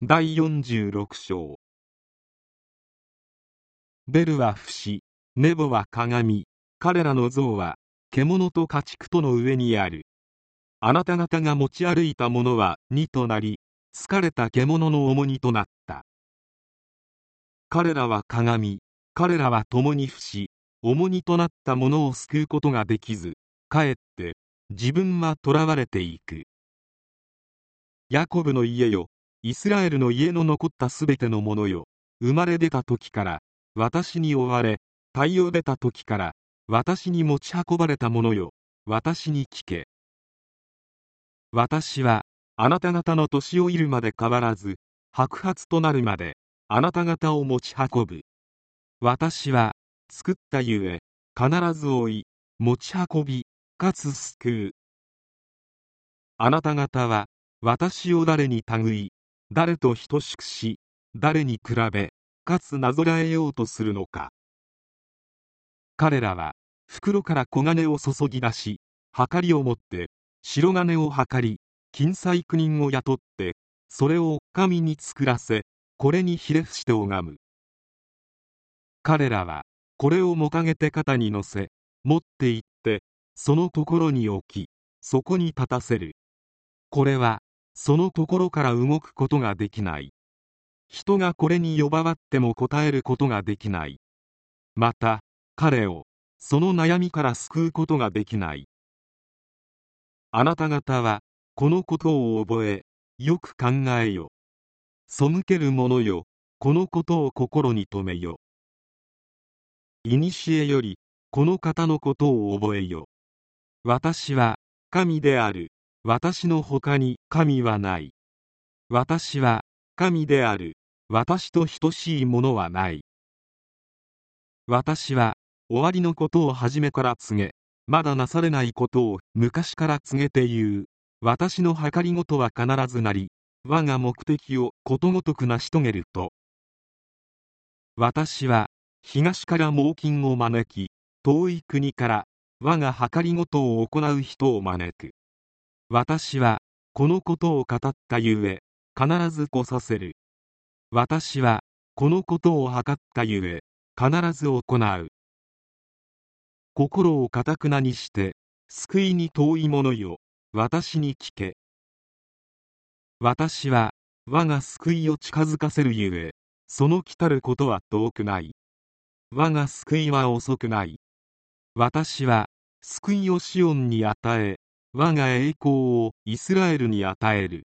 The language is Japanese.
第46章。ベルは節、ネボは鏡、彼らの像は獣と家畜との上にある。あなた方が持ち歩いたものは2となり、疲れた獣の重荷となった。彼らは鏡、彼らは共に節、重荷となったものを救うことができず、かえって自分は囚われていく。ヤコブの家よ、イスラエルの家の残ったすべてのものよ、生まれ出た時から私に追われ、太陽出た時から私に持ち運ばれたものよ、私に聞け。私はあなた方の年老いるまで変わらず、白髪となるまであなた方を持ち運ぶ。私は作ったゆえ必ず追い、持ち運び、かつ救う。あなた方は私を誰に類い、誰と等しくし、誰に比べ、かつなぞらえようとするのか。彼らは袋から小金を注ぎ出し、はかりを持って白金をはかり、金細工人を雇って、それを神に作らせ、これにひれ伏して拝む。彼らはこれをもたげて肩に乗せ、持って行ってそのところに置き、そこに立たせる。これはそのところから動くことができない。人がこれに呼ばわっても答えることができない。また彼をその悩みから救うことができない。あなた方はこのことを覚え、よく考えよ。背ける者よ、このことを心に留めよ。いにしえよりこの方のことを覚えよ。私は神である。私の他に神はない。私は神である。私と等しいものはない。私は終わりのことを初めから告げ、まだなされないことを昔から告げて言う。私の計りごとは必ずなり、我が目的をことごとく成し遂げると。私は東から猛禽を招き、遠い国から我が計りごとを行う人を招く。私はこのことを語ったゆえ必ず来させる。私はこのことを計ったゆえ必ず行う。心をかたくなにして救いに遠い者よ、私に聞け。私は我が救いを近づかせるゆえ、その来たることは遠くない。我が救いは遅くない。私は救いをシオンに与え、我が栄光をイスラエルに与える。